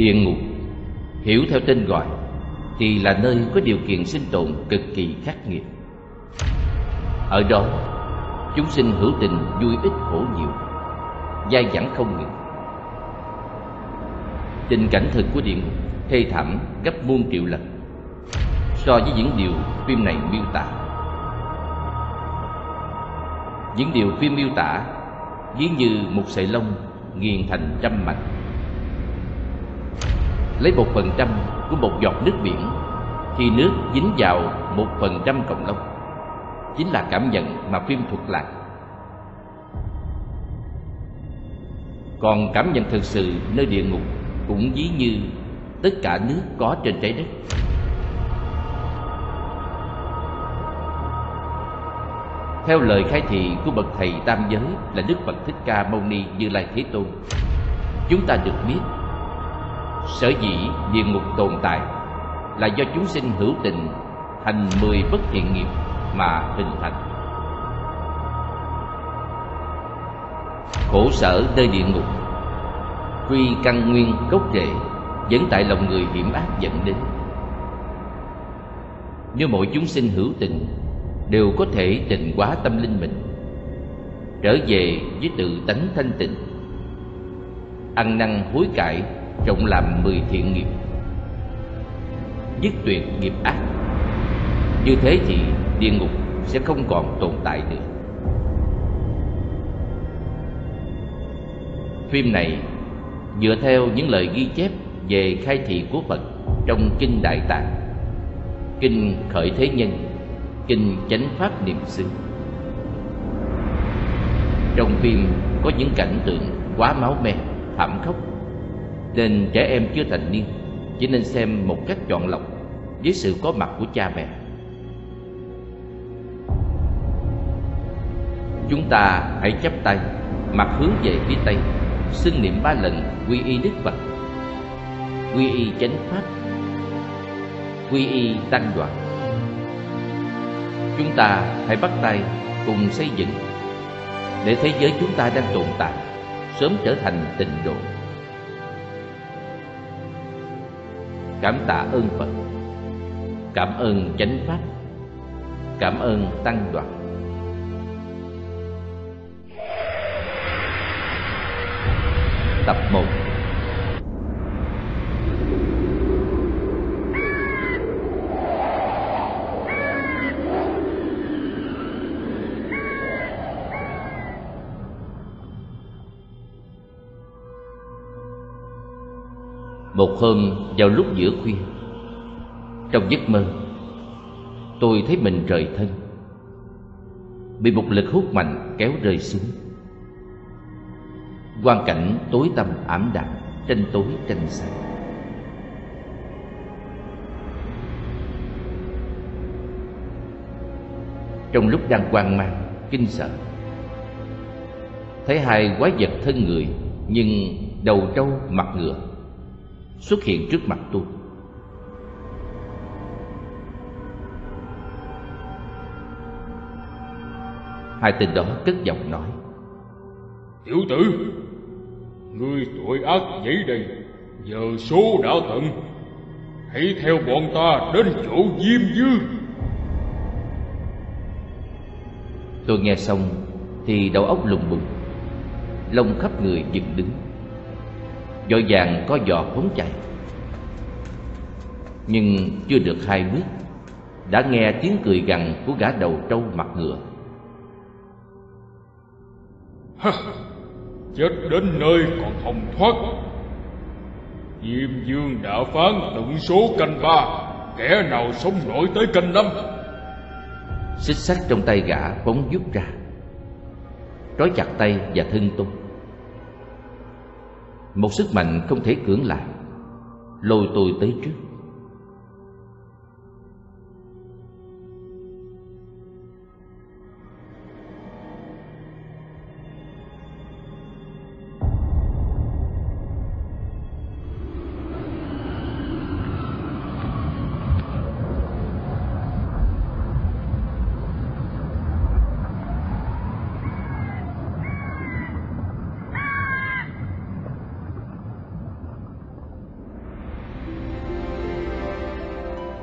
Địa ngục, hiểu theo tên gọi, thì là nơi có điều kiện sinh tồn cực kỳ khắc nghiệt. Ở đó, chúng sinh hữu tình vui ít khổ nhiều, dai dẳng không ngừng. Tình cảnh thực của địa ngục thê thảm gấp muôn triệu lần so với những điều phim này miêu tả. Những điều phim miêu tả ví như một sợi lông nghiền thành trăm mảnh. Lấy 1% của một giọt nước biển, khi nước dính vào 1% cọng lông, chính là cảm nhận mà phim thuật lại. Còn cảm nhận thực sự nơi địa ngục cũng ví như tất cả nước có trên trái đất. Theo lời khai thị của bậc thầy tam giới là Đức Phật Thích Ca Mâu Ni Như Lai Thế Tôn, chúng ta được biết sở dĩ địa ngục tồn tại là do chúng sinh hữu tình hành 10 bất thiện nghiệp mà hình thành. Khổ sở nơi địa ngục quy căn nguyên gốc rễ vẫn tại lòng người hiểm ác dẫn đến. Nếu mỗi chúng sinh hữu tình đều có thể tịnh hóa tâm linh mình, trở về với tự tánh thanh tịnh, ăn năn hối cải, trọng làm 10 thiện nghiệp, dứt tuyệt nghiệp ác, như thế thì địa ngục sẽ không còn tồn tại nữa. Phim này dựa theo những lời ghi chép về khai thị của Phật trong Kinh Đại Tạng, Kinh Khởi Thế Nhân, Kinh Chánh Pháp Niệm Xứ. Trong phim có những cảnh tượng quá máu me, thảm khốc, nên trẻ em chưa thành niên chỉ nên xem một cách chọn lọc với sự có mặt của cha mẹ. Chúng ta hãy chắp tay, mặt hướng về phía Tây, xưng niệm 3 lần quy y Đức Phật, quy y Chánh Pháp, quy y Tăng Đoàn. Chúng ta hãy bắt tay cùng xây dựng để thế giới chúng ta đang tồn tại sớm trở thành tịnh độ. Cảm tạ ơn Phật, cảm ơn Chánh Pháp, cảm ơn Tăng Đoàn. Tập 1. Một hôm vào lúc giữa khuya, trong giấc mơ, tôi thấy mình rời thân, bị một lực hút mạnh kéo rơi xuống. Quang cảnh tối tăm ảm đạm, tranh tối tranh sáng. Trong lúc đang hoang mang, kinh sợ, thấy 2 quái vật thân người nhưng đầu trâu mặt ngựa xuất hiện trước mặt tôi. Hai tên đó cất giọng nói: Tiểu tử, ngươi tội ác vậy đây, giờ số đã tận, hãy theo bọn ta đến chỗ Diêm Vương. Tôi nghe xong thì đầu óc lùng bùng, lông khắp người dựng đứng, vội vàng co giò phóng chạy. Nhưng chưa được 2 bước đã nghe tiếng cười gằn của gã đầu trâu mặt ngựa. Chết đến nơi còn không thoát. Diêm Vương đã phán tận số canh 3, kẻ nào sống nổi tới canh 5. Xích sắt trong tay gã phóng vút ra, trói chặt tay và thân tôi. Một sức mạnh không thể cưỡng lại lôi tôi tới trước.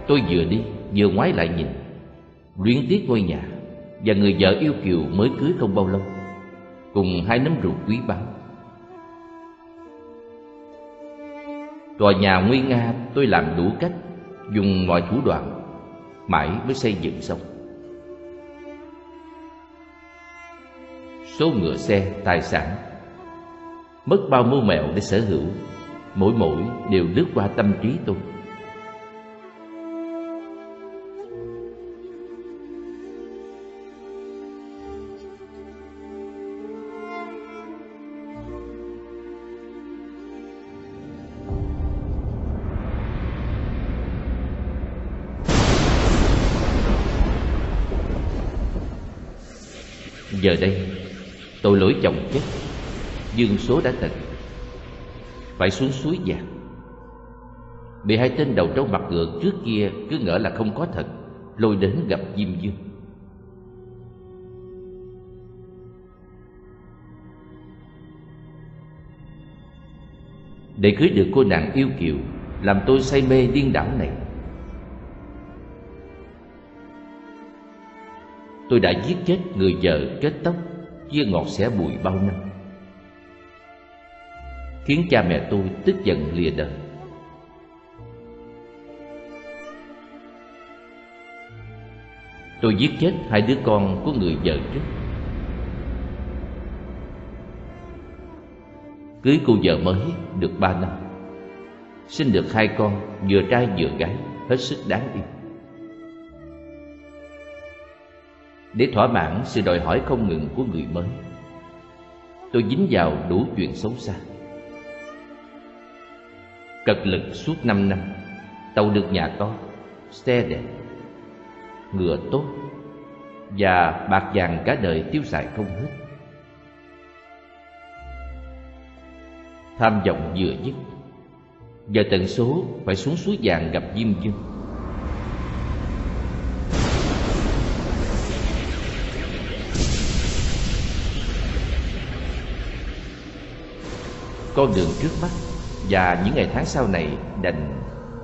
tôi vừa đi vừa ngoái lại nhìn, luyến tiếc ngôi nhà và người vợ yêu kiều mới cưới không bao lâu, cùng hai nấm ruột quý báu. Tòa nhà nguy nga tôi làm đủ cách, dùng mọi thủ đoạn, mãi mới xây dựng xong. Số ngựa xe, tài sản, mất bao mưu mẹo để sở hữu, mỗi đều lướt qua tâm trí tôi. Giờ đây tội lỗi chồng chất, dương số đã tận, phải xuống suối vàng. Bị hai tên đầu trâu mặt ngựa trước kia cứ ngỡ là không có thật, lôi đến gặp Diêm Dương. Để cưới được cô nàng yêu kiều làm tôi say mê điên đảo này, tôi đã giết chết người vợ kết tóc chia ngọt xẻ bùi bao năm, khiến cha mẹ tôi tức giận lìa đời. Tôi giết chết hai đứa con của người vợ trước, cưới cô vợ mới được 3 năm, sinh được 2 con vừa trai vừa gái, hết sức đáng yêu. Để thỏa mãn sự đòi hỏi không ngừng của người mới, tôi dính vào đủ chuyện xấu xa. Cật lực suốt 5 năm, tàu được nhà to, xe đẹp, ngựa tốt và bạc vàng cả đời tiêu xài không hết. Tham vọng vừa dứt, giờ tận số phải xuống suối vàng gặp Diêm Dương. Con đường trước mắt và những ngày tháng sau này đành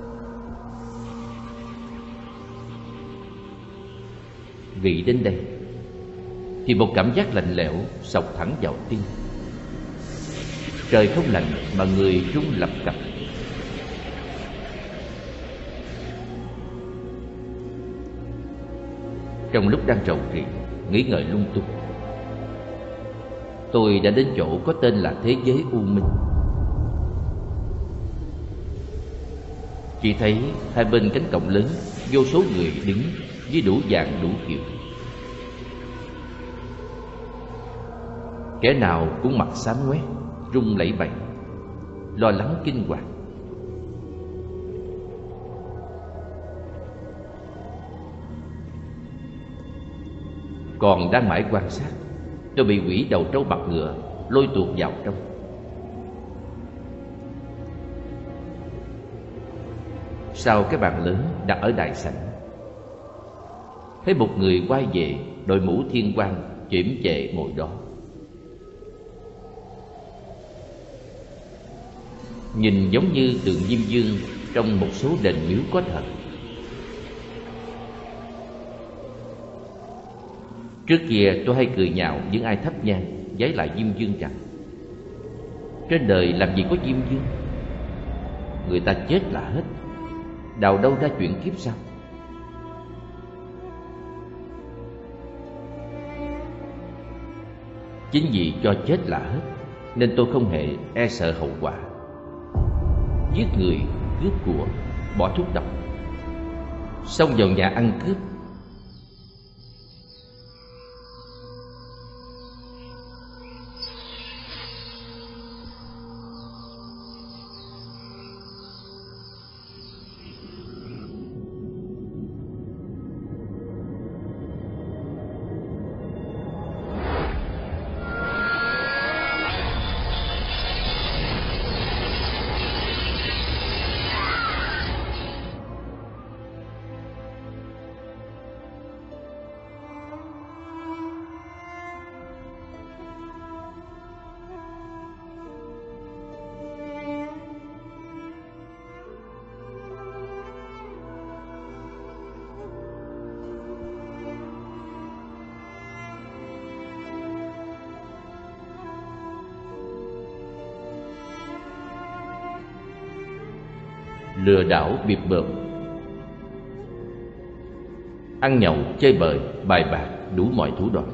nghĩ đến đây thì một cảm giác lạnh lẽo xộc thẳng vào tim. Trời không lạnh mà người run lập cập. Trong lúc đang rầu rĩ, nghĩ ngợi lung tung, tôi đã đến chỗ có tên là thế giới u minh. Chỉ thấy hai bên cánh cổng lớn vô số người đứng với đủ dạng đủ kiểu, kẻ nào cũng mặt xám ngoét, run lẩy bẩy, lo lắng kinh hoàng. Còn đang mãi quan sát, tôi bị quỷ đầu trâu bạc ngựa lôi tuột vào trong. Sau cái bàn lớn đặt ở đại sảnh, thấy một người quay về đội mũ thiên quan chiểm chệ ngồi đó. Nhìn giống như tượng Diêm Dương trong một số đền miếu có thật. Trước kia tôi hay cười nhạo những ai thắp nhang vái lại Diêm Dương rằng trên đời làm gì có Diêm Dương, người ta chết là hết, đào đâu ra chuyện kiếp sau. Chính vì cho chết là hết nên tôi không hề e sợ hậu quả. Giết người, cướp của, bỏ thuốc độc, xông vào nhà ăn cướp, lừa đảo bịp bợm, ăn nhậu chơi bời, bài bạc, đủ mọi thủ đoạn.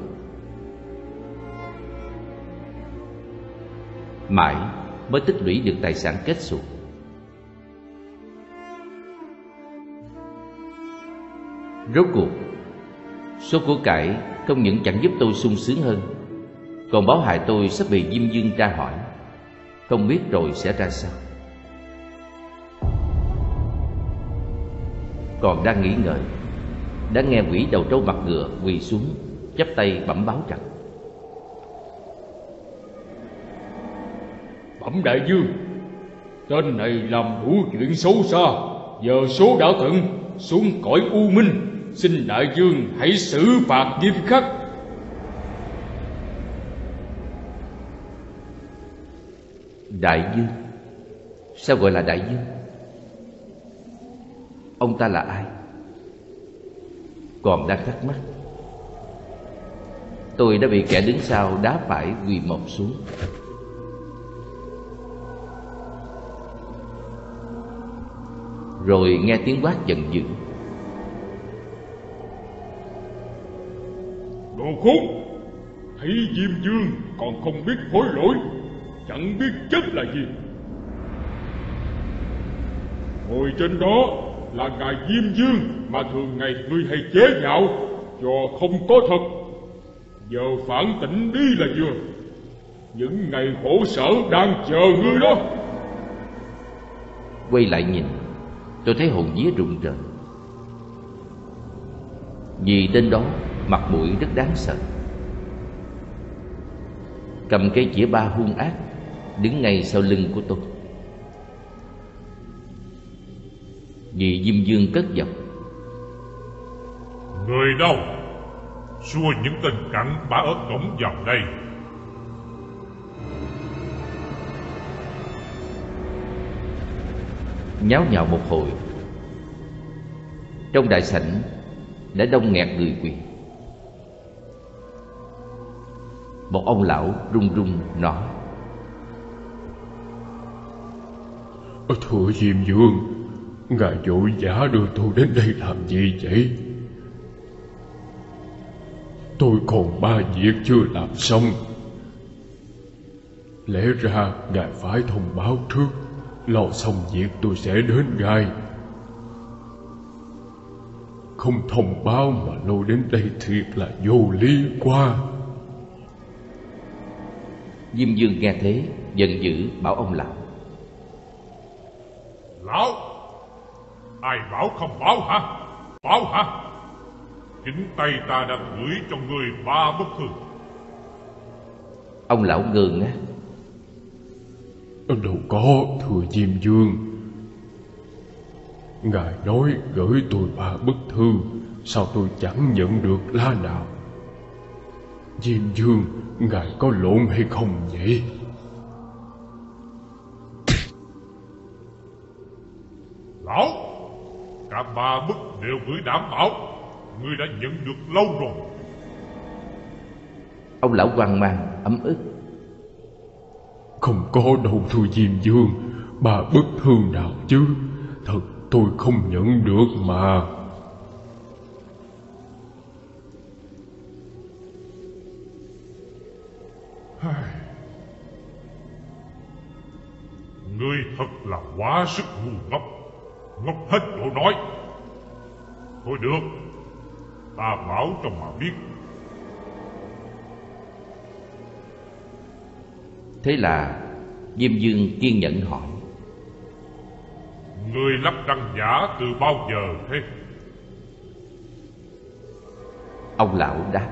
Mãi mới tích lũy được tài sản kết xù. Rốt cuộc, số của cải không những chẳng giúp tôi sung sướng hơn, còn báo hại tôi sắp bị Diêm Dương tra hỏi, không biết rồi sẽ ra sao. Còn đang nghĩ ngợi, đã nghe quỷ đầu trâu mặt ngựa quỳ xuống chắp tay bẩm báo rằng: Bẩm đại vương, tên này làm đủ chuyện xấu xa, giờ số đã tận, xuống cõi u minh, xin đại vương hãy xử phạt nghiêm khắc. Đại vương? Sao gọi là đại vương? Ông ta là ai? Còn đang thắc mắc, tôi đã bị kẻ đứng sau đá phải quỳ mọp xuống. Rồi nghe tiếng quát giận dữ: Đồ khốn! Thấy Diêm Vương còn không biết hối lỗi, chẳng biết chết là gì. Ngồi trên đó là ngài Diêm Vương mà thường ngày ngươi hay chế nhạo, cho không có thật. Giờ phản tỉnh đi là vừa. Những ngày khổ sở đang chờ ngươi đó. Quay lại nhìn, tôi thấy hồn vía rụng rời. Vì tên đó mặt mũi rất đáng sợ, cầm cây chĩa ba hung ác, đứng ngay sau lưng của tôi. Vì Diêm Dương cất giọng: Người đâu? Xua những tên cặn bã ở cổng vào đây. Nháo nhào một hồi, trong đại sảnh đã đông nghẹt người quỳ. Một ông lão run run nói: Thưa Diêm Vương, ngài vội vã đưa tôi đến đây làm gì vậy? Tôi còn 3 việc chưa làm xong. Lẽ ra ngài phải thông báo trước, lo xong việc tôi sẽ đến ngay. Không thông báo mà lôi đến đây thiệt là vô lý quá. Diêm Dương nghe thế giận dữ bảo ông lão: Lão, ai bảo không báo hả? Báo hả? Chính tay ta đã gửi cho người 3 bức thư. Ông lão ngơ ngác: Đâu có, thưa Diêm Vương. Ngài nói gửi tôi 3 bức thư, sao tôi chẳng nhận được lá nào? Diêm Vương, ngài có lộn hay không vậy? Lão, cả 3 bức đều gửi đảm bảo ngươi đã nhận được lâu rồi. Ông lão hoang mang ấm ức: Không có đâu thưa Diêm Vương, 3 bức thư nào chứ? Thật tôi không nhận được mà. Ngươi thật là quá sức ngu ngốc, ngốc hết chỗ nói. Thôi được, ta bảo cho mà biết. Thế là Diêm Dương kiên nhẫn hỏi: Ngươi lắp răng giả từ bao giờ thế? Ông lão đáp: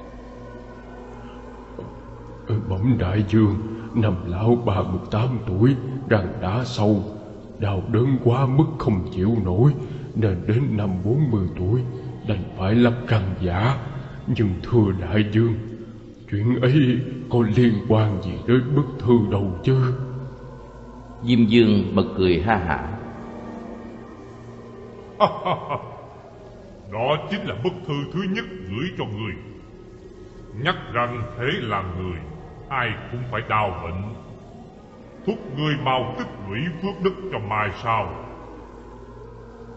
Bẩm đại vương, năm lão 38 tuổi, răng đã sâu, đau đớn quá mức không chịu nổi, nên đến năm 40 tuổi đành phải lắp răng giả. Nhưng thưa đại vương, chuyện ấy có liên quan gì đến bức thư đâu chứ? Diêm Dương bật cười ha hả: Đó chính là bức thư thứ nhất gửi cho người, nhắc rằng thế là người ai cũng phải đau bệnh, thúc người mau tích lũy phước đức cho mai sau.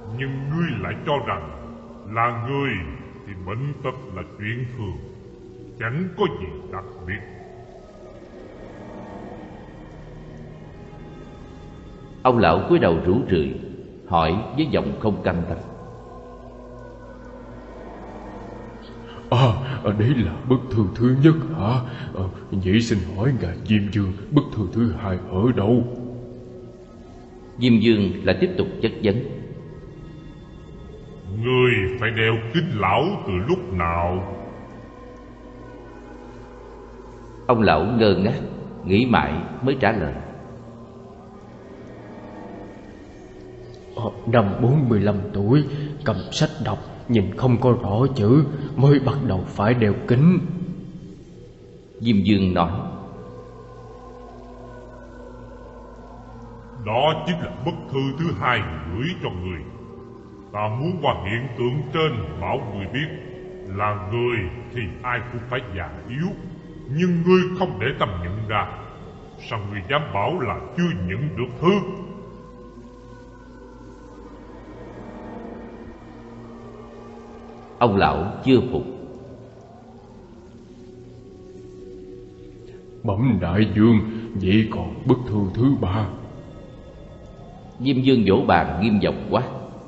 Nhưng ngươi lại cho rằng là người thì bệnh tật là chuyện thường, chẳng có gì đặc biệt. Ông lão cúi đầu rủ rượi, hỏi với giọng không cam tâm. Đấy là bức thư thứ nhất hả? Vậy xin hỏi ngài Diêm Dương, bức thư thứ hai ở đâu? Diêm Dương lại tiếp tục chất vấn. Ngươi phải đeo kính lão từ lúc nào? Ông lão ngơ ngác, nghĩ mãi mới trả lời. Năm 45 tuổi, cầm sách đọc, nhìn không có rõ chữ, mới bắt đầu phải đeo kính. Diêm Dương nói. Đó chính là bức thư thứ hai gửi cho người. Ta muốn qua hiện tượng trên bảo người biết là người thì ai cũng phải già yếu, nhưng ngươi không để tâm nhận ra. Sao ngươi dám bảo là chưa nhận được thư? Ông lão chưa phục. Bẩm đại vương, vậy còn bức thư thứ ba? Diêm Dương vỗ bàn nghiêm giọng quát.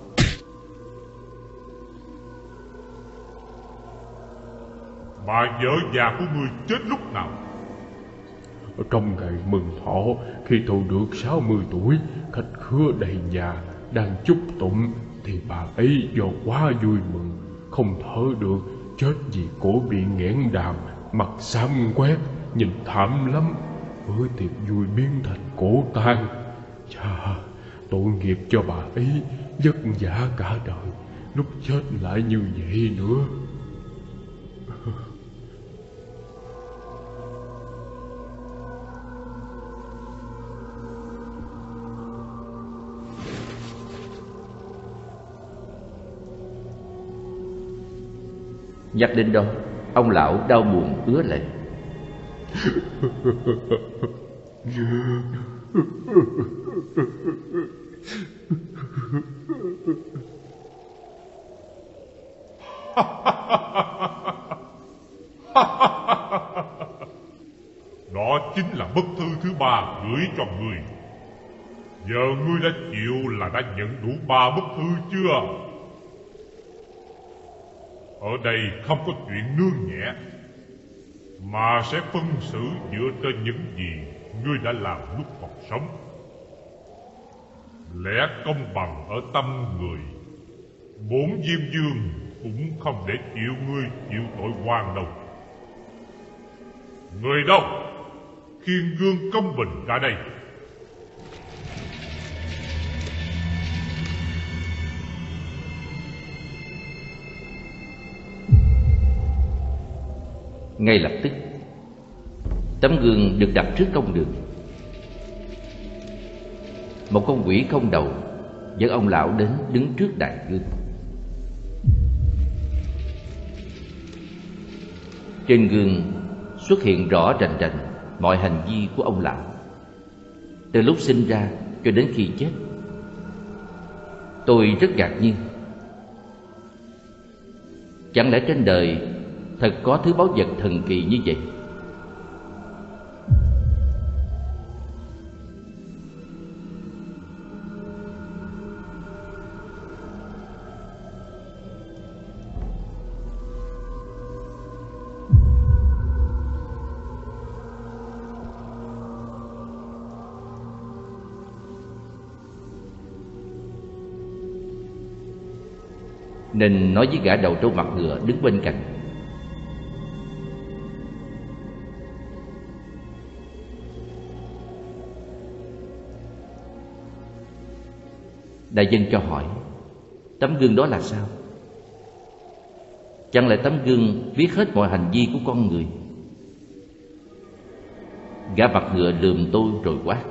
Bà vợ già của ngươi chết lúc nào? Trong ngày mừng thọ, khi tôi được 60 tuổi, khách khứa đầy nhà đang chúc tụng, thì bà ấy do quá vui mừng không thở được, chết vì cổ bị nghẽn đàm, mặt xám quét, nhìn thảm lắm. Bữa tiệc vui biến thành cổ tang. Chà, tội nghiệp cho bà ấy, vất vả cả đời, lúc chết lại như vậy nữa. Nhắc đến đó, ông lão đau buồn ứa lệ. Đó chính là bức thư thứ ba gửi cho ngươi. Giờ ngươi đã chịu là đã nhận đủ 3 bức thư chưa? Ở đây không có chuyện nương nhẹ, mà sẽ phân xử dựa trên những gì ngươi đã làm lúc còn sống. Lẽ công bằng ở tâm người, bổn Diêm Dương cũng không để chịu ngươi chịu tội oan đâu. Người đâu? Khiên gương công bình ra đây. Ngay lập tức, tấm gương được đặt trước công đường. Một con quỷ không đầu dẫn ông lão đến đứng trước đại gương. Trên gương xuất hiện rõ rành rành mọi hành vi của ông lão, từ lúc sinh ra cho đến khi chết. Tôi rất ngạc nhiên. Chẳng lẽ trên đời thật có thứ báu vật thần kỳ như vậy? Nên nói với gã đầu trâu mặt ngựa đứng bên cạnh. Đại dân cho hỏi, tấm gương đó là sao? Chẳng lẽ tấm gương biết hết mọi hành vi của con người? Gã mặt ngựa lườm tôi rồi quát.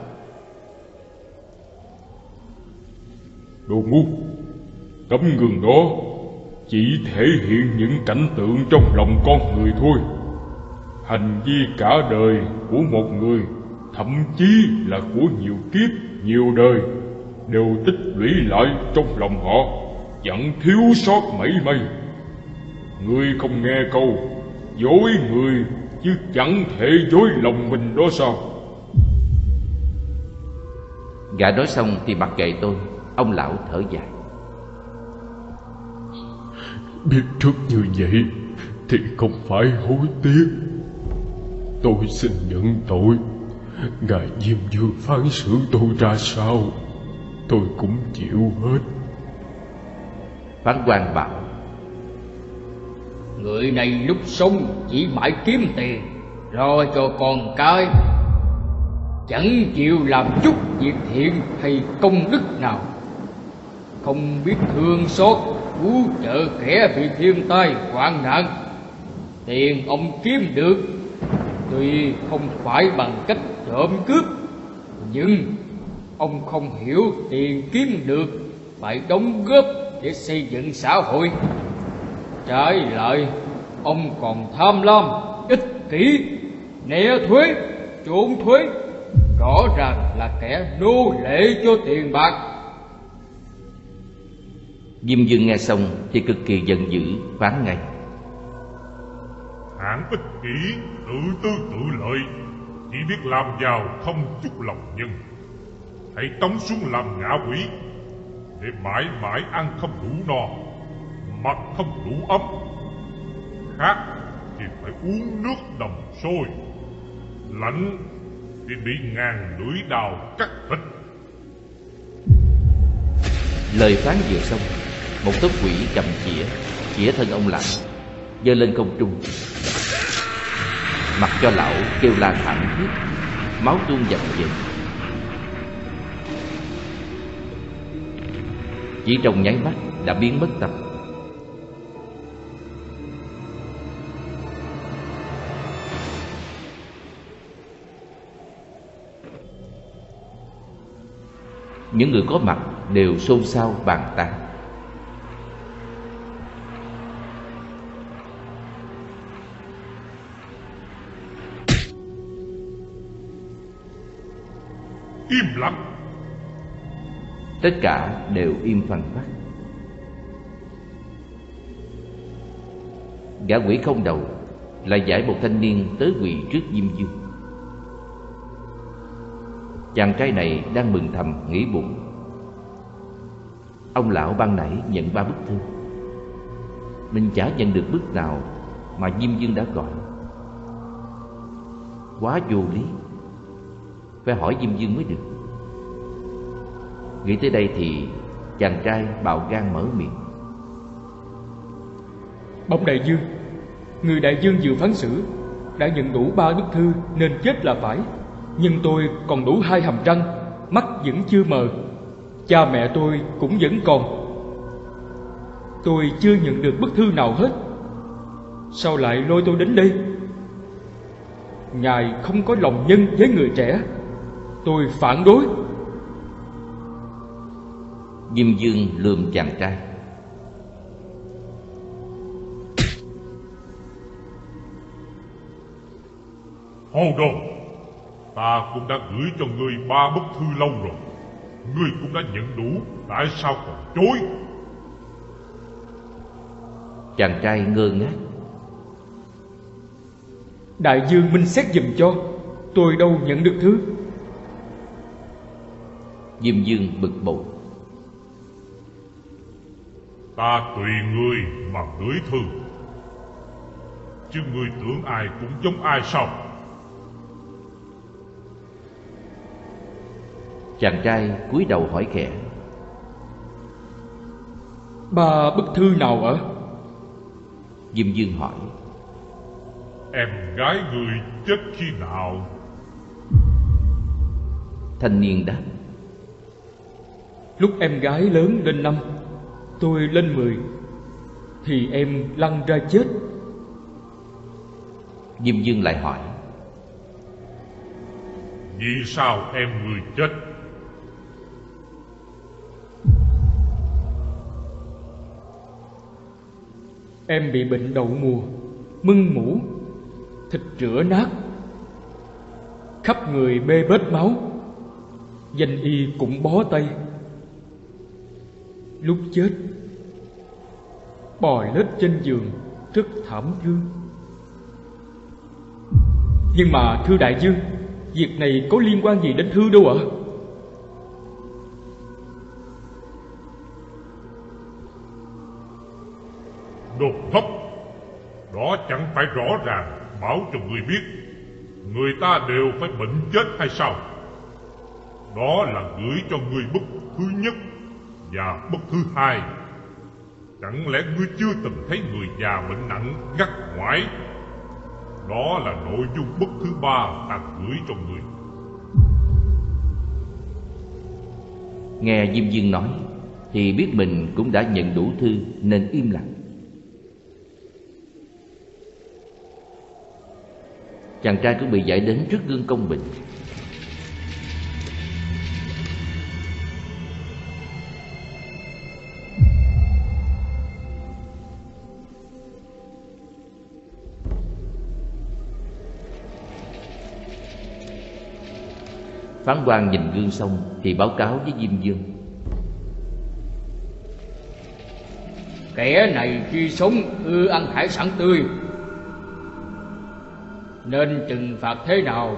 Đồ ngu! Tấm gương đó chỉ thể hiện những cảnh tượng trong lòng con người thôi. Hành vi cả đời của một người, thậm chí là của nhiều kiếp, nhiều đời, đều tích lũy lại trong lòng họ, chẳng thiếu sót mảy may. Ngươi không nghe câu dối người chứ chẳng thể dối lòng mình đó sao? Gã nói xong thì mặc kệ tôi. Ông lão thở dài. Biết trước như vậy thì không phải hối tiếc. Tôi xin nhận tội. Ngài Diêm Vương phán xử tôi ra sao, tôi cũng chịu hết. Phán quan bảo: người này lúc sống chỉ mãi kiếm tiền, lo cho con cái, chẳng chịu làm chút việc thiện hay công đức nào, không biết thương xót cứu trợ kẻ bị thiên tai hoạn nạn. Tiền ông kiếm được tuy không phải bằng cách trộm cướp, nhưng ông không hiểu tiền kiếm được phải đóng góp để xây dựng xã hội. Trái lại, ông còn tham lam, ích kỷ, né thuế, trốn thuế, rõ ràng là kẻ nô lệ cho tiền bạc. Diêm Vương nghe xong thì cực kỳ giận dữ, phán ngay: hạng ích kỷ, tự tư tự lợi, chỉ biết làm giàu không chút lòng nhân. Hãy tống xuống làm ngạ quỷ, để mãi mãi ăn không đủ no, mặc không đủ ấm, khát thì phải uống nước đồng sôi, lạnh thì bị ngàn lưỡi đào cắt thịt. Lời phán vừa xong, một tốp quỷ cầm chĩa thân ông lão, giơ lên không trung, mặc cho lão kêu la thảm thiết, máu tuôn dầm dề. Chỉ trong nháy mắt đã biến mất tâm. Những người có mặt đều xôn xao bàn tán. Im lặng. Tất cả đều im phăng phắc. Gã quỷ không đầu lại giải một thanh niên tới quỳ trước Diêm Vương. Chàng trai này đang mừng thầm nghĩ bụng: ông lão ban nãy nhận 3 bức thư, mình chả nhận được bức nào mà Diêm Vương đã gọi. Quá vô lý, phải hỏi Diêm Vương mới được. Nghĩ tới đây thì chàng trai bạo gan mở miệng: bẩm đại vương, người đại vương vừa phán xử đã nhận đủ 3 bức thư nên chết là phải. Nhưng tôi còn đủ 2 hàm răng, mắt vẫn chưa mờ, cha mẹ tôi cũng vẫn còn. Tôi chưa nhận được bức thư nào hết, sao lại lôi tôi đến đây? Ngài không có lòng nhân với người trẻ, tôi phản đối. Diêm Vương lườm chàng trai: Hồ đồ, ta cũng đã gửi cho ngươi 3 bức thư lâu rồi, ngươi cũng đã nhận đủ, tại sao còn chối? Chàng trai ngơ ngác: đại vương minh xét giùm cho, tôi đâu nhận được thư. Diêm Vương bực bội: Ta tùy ngươi mà gửi thư, chứ ngươi tưởng ai cũng giống ai sao? Chàng trai cúi đầu hỏi khẽ: 3 bức thư nào ạ? Diêm Vương hỏi: em gái ngươi chết khi nào? Thanh niên đáp: Lúc em gái lớn lên 5, tôi lên 10 thì em lăn ra chết. Diêm Vương lại hỏi: Vì sao em ngươi chết? Em bị bệnh đậu mùa, mưng mủ, thịt rữa nát, khắp người bê bết máu. Danh y cũng bó tay, lúc chết bò lết trên giường rất thảm thương. Nhưng mà thưa đại dương, việc này có liên quan gì đến Thư đâu ạ? Đồ thấp, đó chẳng phải rõ ràng bảo cho người biết người ta đều phải bệnh chết hay sao? Đó là gửi cho người bức thứ nhất và bức thứ hai. Chẳng lẽ ngươi chưa từng thấy người già bệnh nặng ngắt ngoải? Đó là nội dung bức thứ ba ta gửi cho ngươi. Nghe Diêm Dương nói thì biết mình cũng đã nhận đủ thư nên im lặng. Chàng trai cũng bị giải đến trước gương công bình. Phán quan nhìn gương xong thì báo cáo với Diêm Dương. Kẻ này khi sống ưa ăn hải sản tươi, nên trừng phạt thế nào?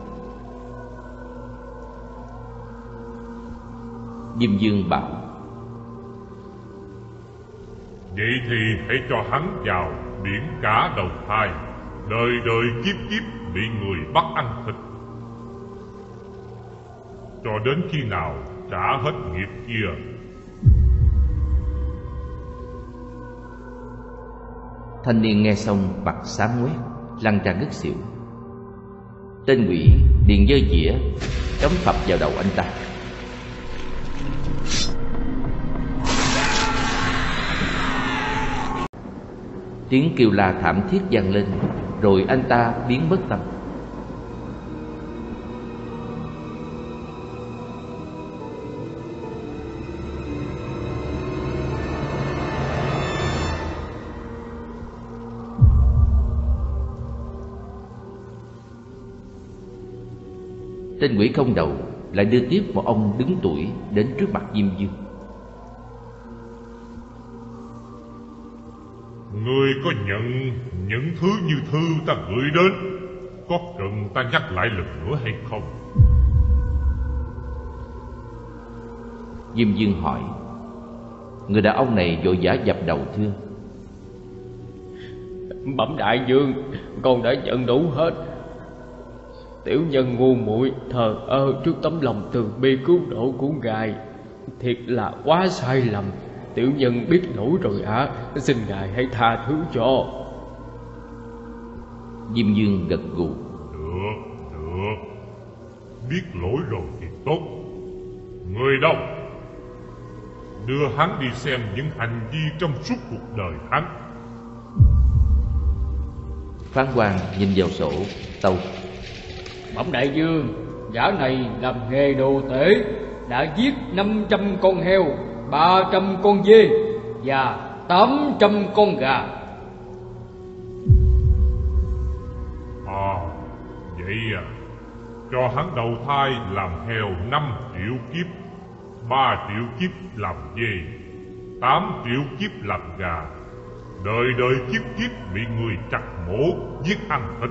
Diêm Dương bảo: Vậy thì hãy cho hắn vào biển cả đầu thai, đời đời kiếp kiếp bị người bắt ăn thịt, cho đến khi nào trả hết nghiệp kia. Thanh niên nghe xong mặt xám ngoét, lăn ra ngất xỉu. Tên quỷ liền giơ dĩa cắm phập vào đầu anh ta. Tiếng kêu la thảm thiết vang lên, rồi anh ta biến mất tâm. Tên quỷ không đầu lại đưa tiếp một ông đứng tuổi đến trước mặt Diêm Dương. Ngươi có nhận những thứ như thư ta gửi đến, có cần ta nhắc lại lần nữa hay không? Diêm Dương hỏi. Người đàn ông này vội vã dập đầu thưa: Bẩm đại dương, con đã nhận đủ hết. Tiểu nhân ngu muội thờ ơ trước tấm lòng từ bi cứu độ của ngài, thiệt là quá sai lầm. Tiểu nhân biết lỗi rồi ạ, xin ngài hãy tha thứ cho. Diêm Dương gật gù. Được, biết lỗi rồi thì tốt. Người đâu? Đưa hắn đi xem những hành vi trong suốt cuộc đời hắn. Phán quan nhìn vào sổ tâu: Bẩm đại dương, gã này làm nghề đồ tể, đã giết 500 con heo, 300 con dê và 800 con gà. Vậy à, cho hắn đầu thai làm heo 5 triệu kiếp, 3 triệu kiếp làm dê, 8 triệu kiếp làm gà, đời đời kiếp kiếp bị người chặt mổ giết ăn thịt.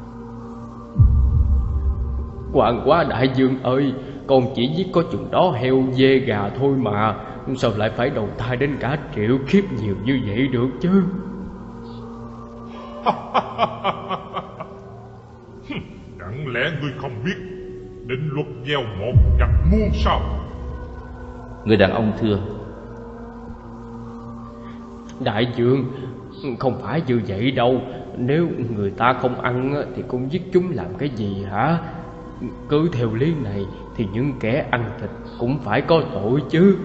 Hoàng quá đại dương ơi, con chỉ giết có chừng đó heo dê gà thôi mà, sao lại phải đầu thai đến cả triệu kiếp nhiều như vậy được chứ? Chẳng lẽ ngươi không biết định luật gieo một gặt muôn sao? Người đàn ông thưa: Đại dương, không phải như vậy đâu. Nếu người ta không ăn thì cũng giết chúng làm cái gì hả? Cứ theo lý này thì những kẻ ăn thịt cũng phải có tội chứ.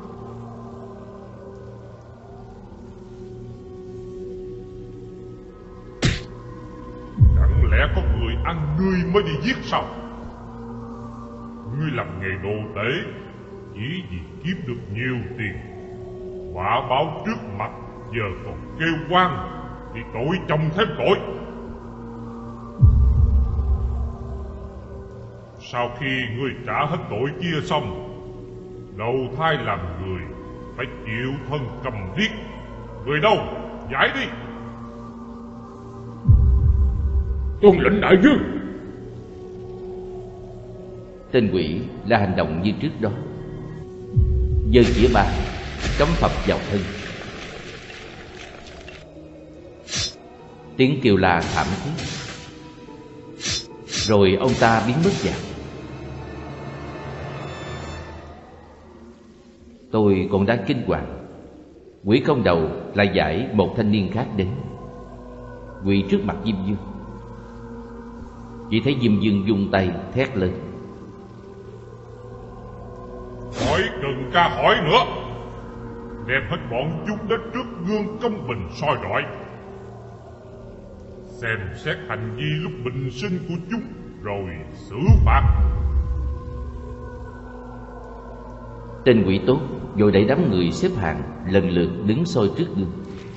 Chẳng lẽ có người ăn ngươi mới đi giết sao? Ngươi làm nghề đồ tể chỉ vì kiếm được nhiều tiền, quả báo trước mặt giờ còn kêu oan thì tội chồng thêm tội. Sau khi ngươi trả hết tội kia xong, đầu thai làm người phải chịu thân cầm điếc. Người đâu, giải đi. Tuân lệnh đại vương. Tên quỷ là hành động như trước đó, giơ chĩa ba cắm phập vào thân. Tiếng kêu la thảm thiết, rồi ông ta biến mất dạng. Tôi còn đang kinh hoàng, quỷ không đầu lại giải một thanh niên khác đến, quỳ trước mặt Diêm Dương. Chỉ thấy Diêm Dương vung tay thét lên: Khỏi cần ca hỏi nữa, đem hết bọn chúng đến trước gương công bình soi rọi, xem xét hành vi lúc bình sinh của chúng rồi xử phạt. Tên quỷ tốt vội đẩy đám người xếp hàng lần lượt đứng soi trước gương.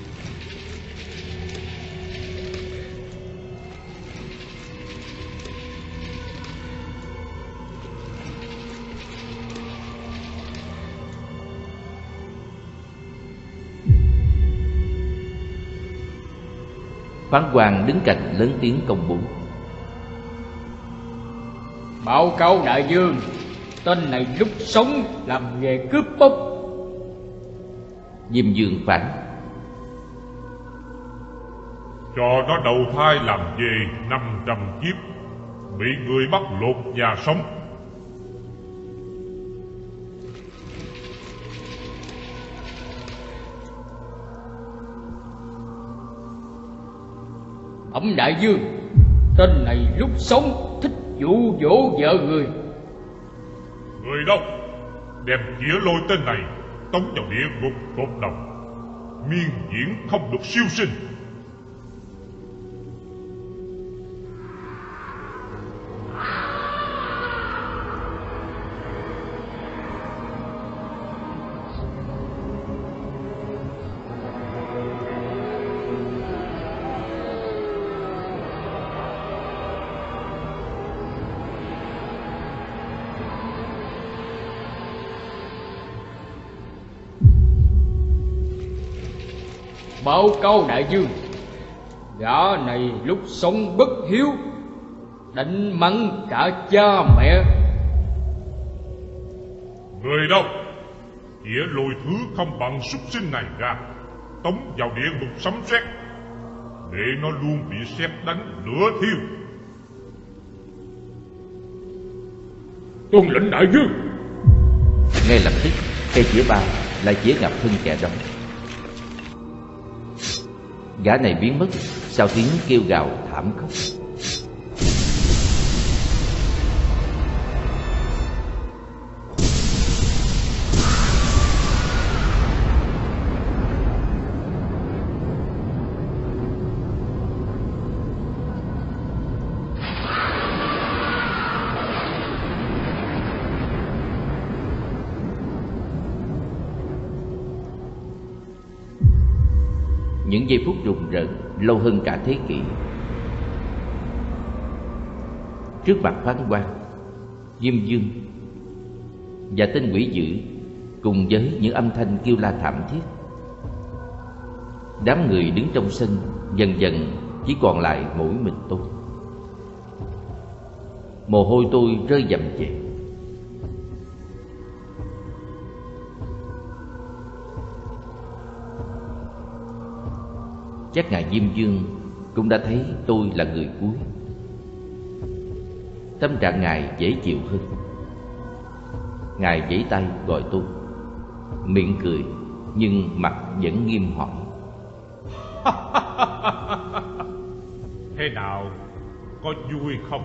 Phán quan đứng cạnh lớn tiếng công bố: Báo cáo đại vương, tên này lúc sống làm nghề cướp bóc. Diêm Dương phán: Cho nó đầu thai làm về 500 kiếp, bị người bắt lột da sống. Bẩm đại vương, tên này lúc sống thích dụ dỗ vợ người. Người đâu, đem chĩa lôi tên này tống vào địa ngục cột đồng, miên diễn không được siêu sinh. Báo cáo đại vương, gã này lúc sống bất hiếu, đánh mắng cả cha mẹ. Người đâu, chĩa lôi thứ không bằng súc sinh này ra, tống vào địa ngục sấm sét, để nó luôn bị sét đánh lửa thiêu. Tuân lệnh đại vương. Ngay lập tức cây chĩa ba lại chĩa ngập thân kẻ đó. Gã này biến mất sau tiếng kêu gào thảm khốc. Những giây phút rùng rợn lâu hơn cả thế kỷ. Trước mặt phán quan, Diêm Dương và tên quỷ dữ cùng với những âm thanh kêu la thảm thiết, đám người đứng trong sân dần dần chỉ còn lại mỗi mình tôi. Mồ hôi tôi rơi dầm dề. Chắc ngài Diêm Dương cũng đã thấy tôi là người cuối. Tâm trạng ngài dễ chịu hơn. Ngài vẫy tay gọi tôi, miệng cười nhưng mặt vẫn nghiêm hỏi: Thế nào, có vui không?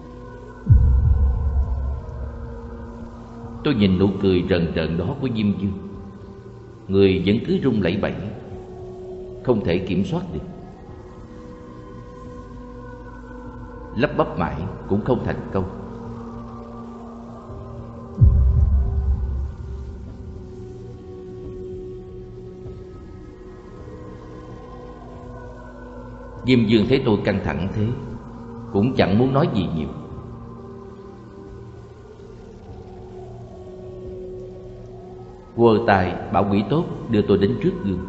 Tôi nhìn nụ cười rần rợn đó của Diêm Dương. Người vẫn cứ run lẩy bẩy, không thể kiểm soát được. Lắp bắp mãi cũng không thành công. Diêm Dương thấy tôi căng thẳng thế, cũng chẳng muốn nói gì nhiều. quơ tay bảo Quỷ Tốt đưa tôi đến trước gương.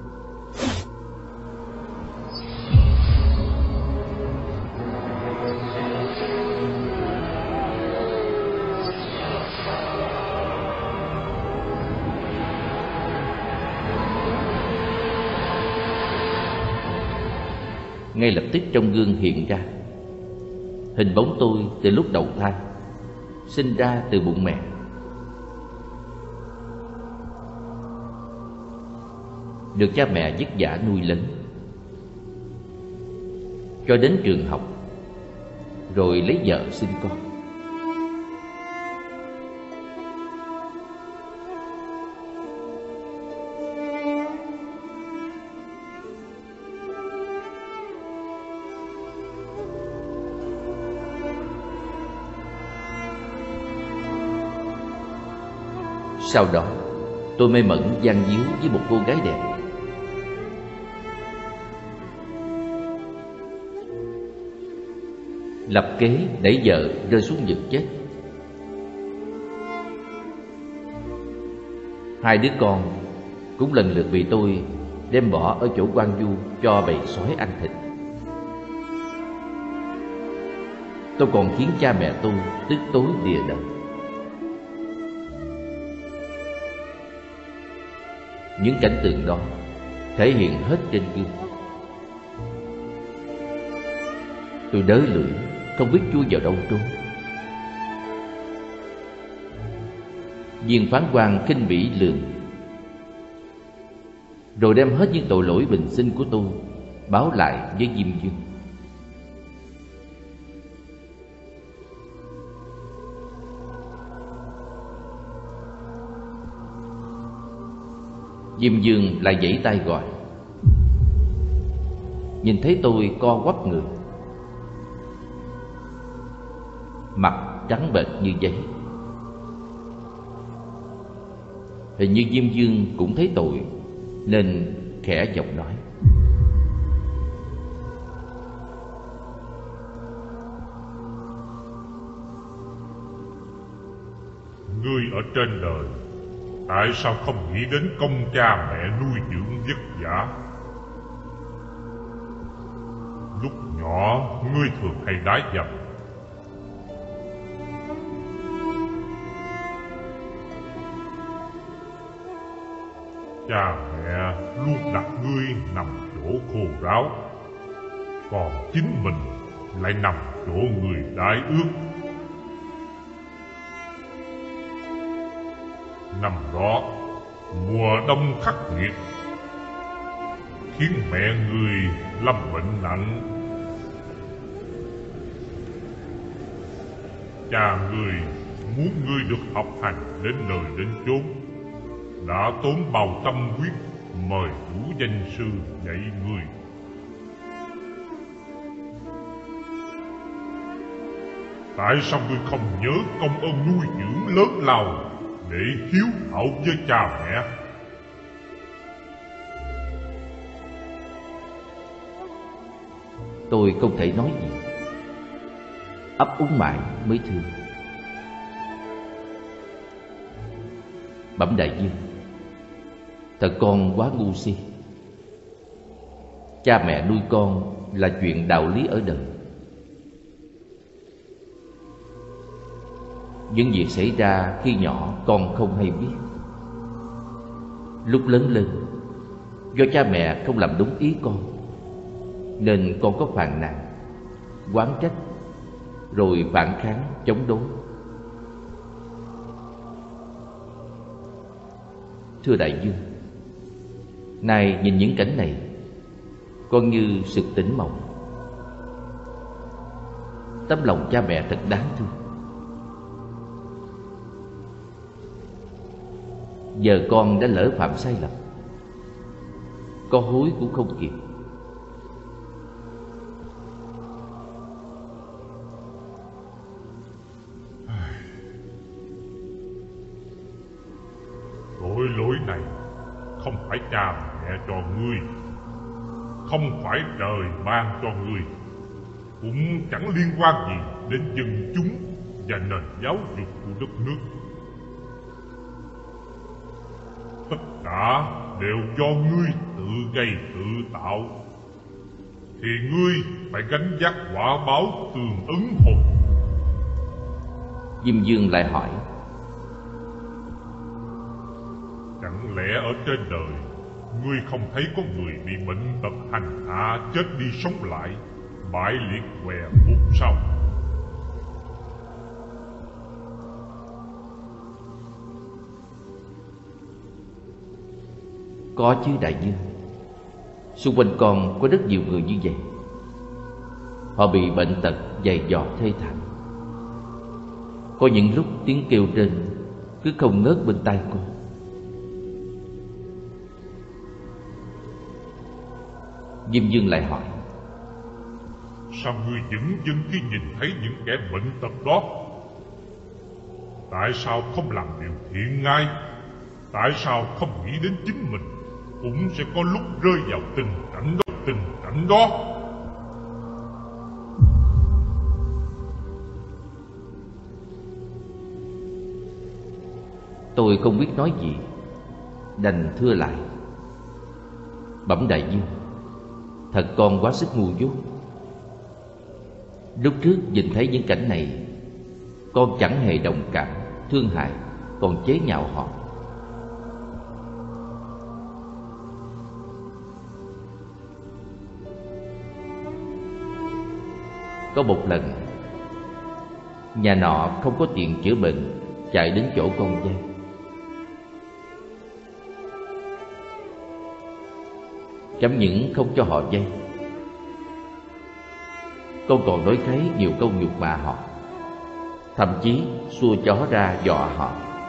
Ngay lập tức trong gương hiện ra hình bóng tôi từ lúc đầu thai, sinh ra từ bụng mẹ. Được cha mẹ vất vả nuôi lớn, cho đến trường học, rồi lấy vợ sinh con. Sau đó tôi mê mẩn gian díu với một cô gái đẹp. Lập kế đẩy vợ rơi xuống vực chết. Hai đứa con cũng lần lượt bị tôi đem bỏ ở chỗ quan du cho bầy sói ăn thịt. Tôi còn khiến cha mẹ tôi tức tối lìa đời. Những cảnh tượng đó thể hiện hết trên gương. Tôi đớ lưỡi, không biết chui vào đâu trốn. Viên phán quan khinh bỉ lường, rồi đem hết những tội lỗi bình sinh của tôi báo lại với Diêm Dương. Diêm Dương lại vẫy tay gọi. Nhìn thấy tôi co quắp người, mặt trắng bệch như giấy. Hình như Diêm Dương cũng thấy tội, nên khẽ giọng nói: Ngươi ở trên đời, tại sao không nghĩ đến công cha mẹ nuôi dưỡng vất vả? Lúc nhỏ ngươi thường hay đái dầm. Cha mẹ luôn đặt ngươi nằm chỗ khô ráo, còn chính mình lại nằm chỗ người đái ướt. Năm đó mùa đông khắc nghiệt khiến mẹ người lâm bệnh nặng. Cha người muốn ngươi được học hành đến nơi đến chốn, đã tốn bao tâm huyết mời đủ danh sư dạy ngươi. Tại sao ngươi không nhớ công ơn nuôi dưỡng lớn lao để hiếu hậu với cha mẹ? Tôi không thể nói gì, ấp úng mãi mới thưa: Bẩm đại vương, thật con quá ngu si. Cha mẹ nuôi con là chuyện đạo lý ở đời. Những việc xảy ra khi nhỏ con không hay biết. Lúc lớn lên, do cha mẹ không làm đúng ý con, nên con có phàn nàn, oán trách, rồi phản kháng chống đối. Thưa đại vương, nay nhìn những cảnh này, con như sực tỉnh mộng. Tấm lòng cha mẹ thật đáng thương. Giờ con đã lỡ phạm sai lầm, có hối cũng không kịp. Tội lỗi này không phải cha mẹ cho ngươi, không phải trời ban cho ngươi, cũng chẳng liên quan gì đến dân chúng và nền giáo dục của đất nước. Tất cả đều do ngươi tự gây tự tạo, thì ngươi phải gánh vác quả báo tương ứng thôi. Diêm Vương lại hỏi: Chẳng lẽ ở trên đời ngươi không thấy có người bị bệnh tật hành hạ, chết đi sống lại, bại liệt què mục sao? Có chứ đại vương. Xung quanh con có rất nhiều người như vậy. Họ bị bệnh tật dày dò thê thảm. Có những lúc tiếng kêu rên cứ không ngớt bên tai con. Diêm Vương lại hỏi: Sao ngươi dửng dưng khi nhìn thấy những kẻ bệnh tật đó? Tại sao không làm điều thiện ngay? Tại sao không nghĩ đến chính mình cũng sẽ có lúc rơi vào tình cảnh đó? Tôi không biết nói gì, đành thưa lại: Bẩm đại vương, thật con quá sức ngu dốt. Lúc trước nhìn thấy những cảnh này, con chẳng hề đồng cảm, thương hại, còn chế nhạo họ. Có một lần, nhà nọ không có tiền chữa bệnh, chạy đến chỗ con vay. Chẳng những không cho họ vay, con còn nói kháy nhiều câu nhục mạ họ, thậm chí xua chó ra dọa họ.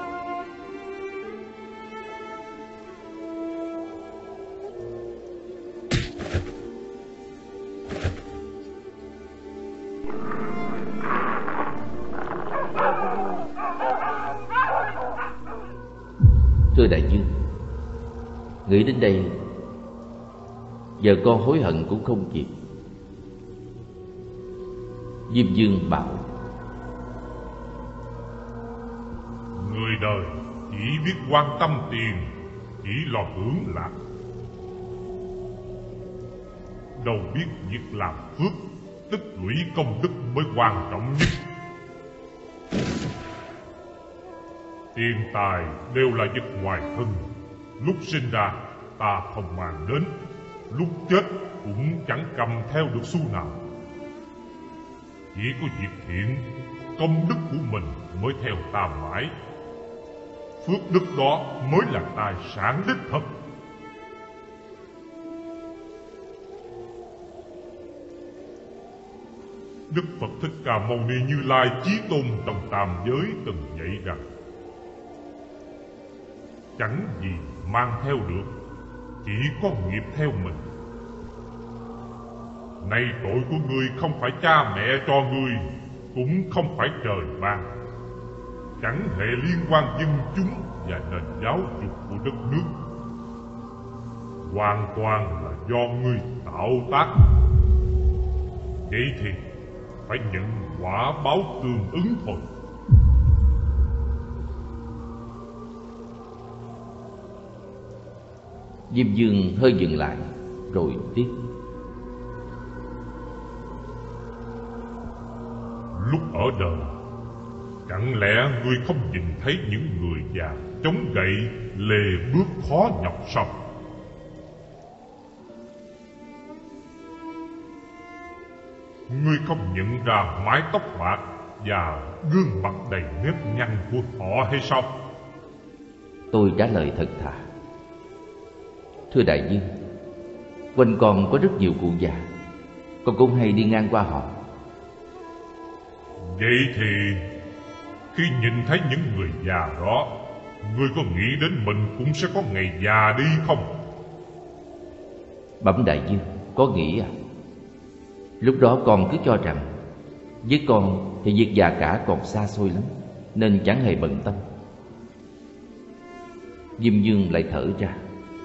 Thưa đại vương, nghĩ đến đây, giờ con hối hận cũng không kịp. Diêm Vương bảo: Người đời chỉ biết quan tâm tiền, chỉ lo hưởng lạc, đâu biết việc làm phước, tích lũy công đức mới quan trọng nhất. Tiền tài đều là vật ngoài thân, lúc sinh ra ta không mang đến, lúc chết cũng chẳng cầm theo được xu nào. Chỉ có việc thiện, công đức của mình mới theo ta mãi. Phước đức đó mới là tài sản đích thực. Đức Phật Thích Ca Mâu Ni Như Lai Chí Tôn trong tam giới từng dạy rằng: chẳng gì mang theo được, chỉ có nghiệp theo mình. Nay tội của ngươi không phải cha mẹ cho ngươi, cũng không phải trời ban, chẳng hề liên quan dân chúng và nền giáo dục của đất nước, hoàn toàn là do ngươi tạo tác. Vậy thì phải nhận quả báo tương ứng thôi. Diêm Vương hơi dừng lại rồi tiếp: Lúc ở đời, chẳng lẽ ngươi không nhìn thấy những người già chống gậy lê bước khó nhọc sao? Ngươi không nhận ra mái tóc bạc và gương mặt đầy nếp nhăn của họ hay sao? Tôi trả lời thật thà: Thưa đại vương, quanh con có rất nhiều cụ già, con cũng hay đi ngang qua họ. Vậy thì khi nhìn thấy những người già đó, ngươi có nghĩ đến mình cũng sẽ có ngày già đi không? Bẩm đại vương, có nghĩ à? Lúc đó con cứ cho rằng với con thì việc già cả còn xa xôi lắm, nên chẳng hề bận tâm. Diêm Vương lại thở ra: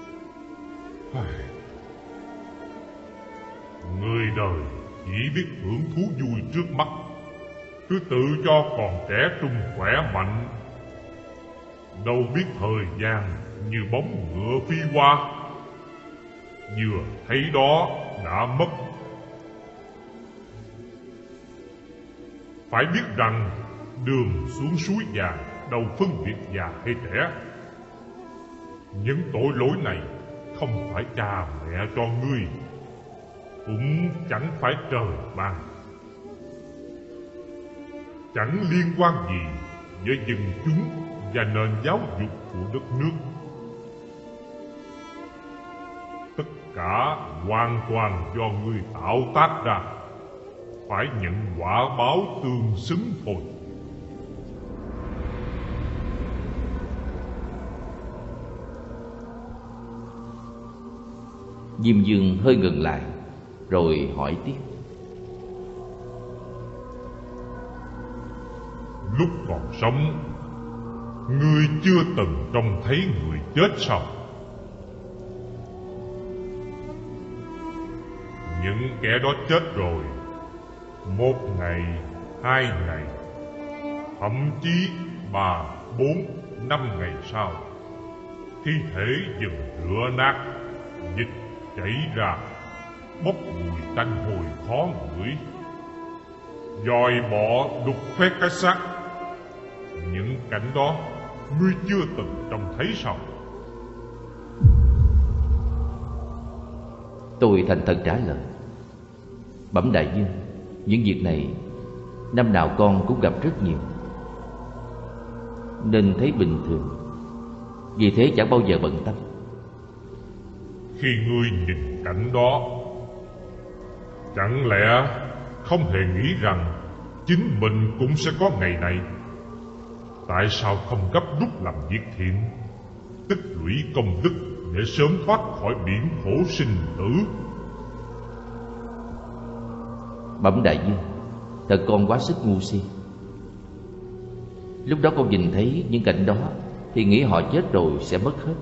Người đời chỉ biết hưởng thú vui trước mắt, cứ tự cho còn trẻ trung khỏe mạnh, đâu biết thời gian như bóng ngựa phi qua, vừa thấy đó đã mất. Phải biết rằng đường xuống suối vàng đâu phân biệt già hay trẻ. Những tội lỗi này không phải cha mẹ cho ngươi, cũng chẳng phải trời ban, chẳng liên quan gì với dân chúng và nền giáo dục của đất nước. Tất cả hoàn toàn do ngươi tạo tác ra, phải nhận quả báo tương xứng thôi. Diêm Dương hơi ngừng lại, rồi hỏi tiếp. Lúc còn sống, ngươi chưa từng trông thấy người chết sao? Những kẻ đó chết rồi, 1 ngày, 2 ngày, thậm chí 3, 4, 5 ngày sau, thi thể dần rửa nát, dịch chảy ra, bốc mùi tanh hôi khó ngửi. Dòi bọ đục khoét cái xác. Những cảnh đó ngươi chưa từng trông thấy sao? Tôi thành thật trả lời. Bẩm đại vương, những việc này năm nào con cũng gặp rất nhiều, nên thấy bình thường, vì thế chẳng bao giờ bận tâm. Khi ngươi nhìn cảnh đó, chẳng lẽ không hề nghĩ rằng chính mình cũng sẽ có ngày này? Tại sao không gấp rút làm việc thiện, tích lũy công đức để sớm thoát khỏi biển khổ sinh tử? Bẩm đại vương, thật con quá sức ngu si. Lúc đó con nhìn thấy những cảnh đó thì nghĩ họ chết rồi sẽ mất hết.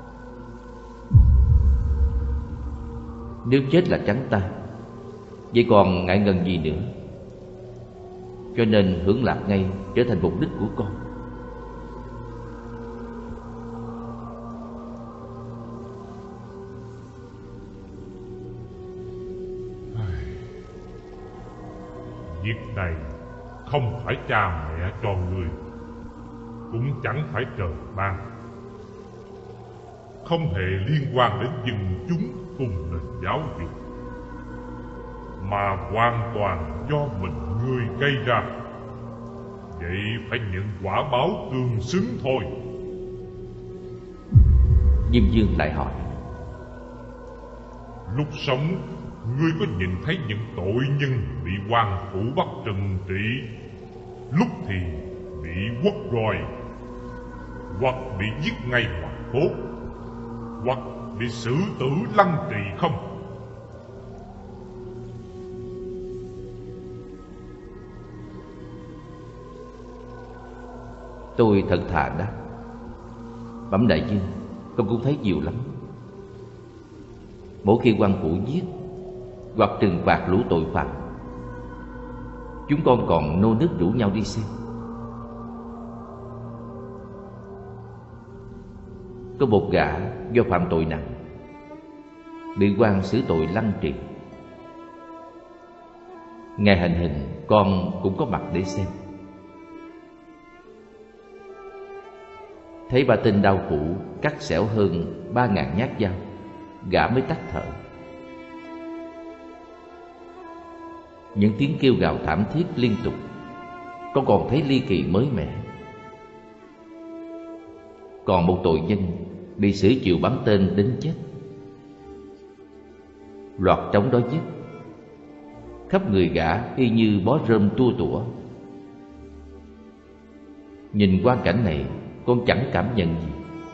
Nếu chết là trắng tay, vậy còn ngại ngần gì nữa. Cho nên hưởng lạc ngay trở thành mục đích của con. Việc này không phải cha mẹ cho ngươi, cũng chẳng phải trời ban, không hề liên quan đến dân chúng cùng nền giáo dục, mà hoàn toàn do mình ngươi gây ra. Vậy phải nhận quả báo tương xứng thôi. Diêm Dương lại hỏi. Lúc sống, ngươi có nhìn thấy những tội nhân bị quan phủ bắt trừng trị, lúc thì bị quất roi, hoặc bị giết ngay ngoài phố, hoặc bị xử tử lăng trì không? Tôi thật thà đáp. Bẩm đại vương, con cũng thấy nhiều lắm. Mỗi khi quan phủ giết hoặc trừng phạt lũ tội phạm, chúng con còn nô nức rủ nhau đi xem. Có một gã do phạm tội nặng bị quan xử tội lăng trì. Ngày hành hình con cũng có mặt để xem. Thấy ba tên đao phủ cắt xẻo hơn 3.000 nhát dao, gã mới tắt thở. Những tiếng kêu gào thảm thiết liên tục, con còn thấy ly kỳ mới mẻ. Còn một tội nhân bị xử chịu bắn tên đến chết. Loạt trống đó dứt, khắp người gã y như bó rơm tua tủa. Nhìn quang cảnh này, con chẳng cảm nhận gì.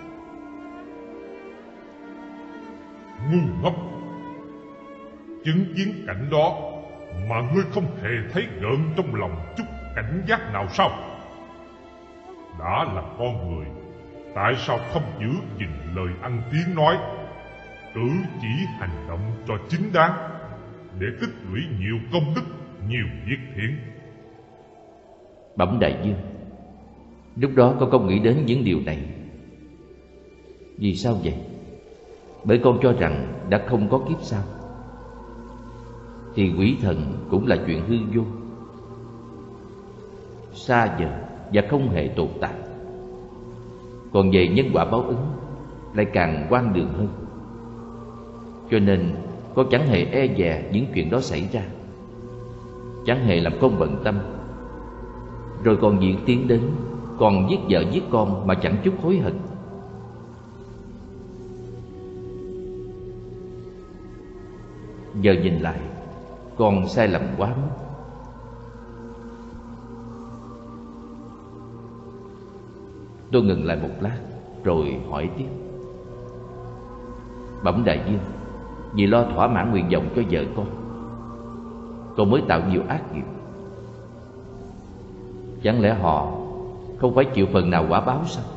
Ngu ngốc! Chứng kiến cảnh đó mà ngươi không hề thấy gợn trong lòng chút cảnh giác nào sao? Đã là con người, tại sao không giữ gìn lời ăn tiếng nói, cử chỉ hành động cho chính đáng, để tích lũy nhiều công đức, nhiều việc thiện? Bẩm đại vương, Lúc đó con không nghĩ đến những điều này. Vì sao vậy? Bởi con cho rằng đã không có kiếp sau, thì quỷ thần cũng là chuyện hư vô, xa vời và không hề tồn tại. Còn về nhân quả báo ứng lại càng hoang đường hơn. Cho nên con chẳng hề e dè những chuyện đó xảy ra, chẳng hề làm con bận tâm. Rồi còn diễn tiến đến còn giết vợ giết con mà chẳng chút hối hận. Giờ nhìn lại, con sai lầm quá mức. Tôi ngừng lại một lát rồi hỏi tiếp: Bẩm đại vương, vì lo thỏa mãn nguyện vọng cho vợ con mới tạo nhiều ác nghiệp. Chẳng lẽ họ không phải chịu phần nào quả báo sao?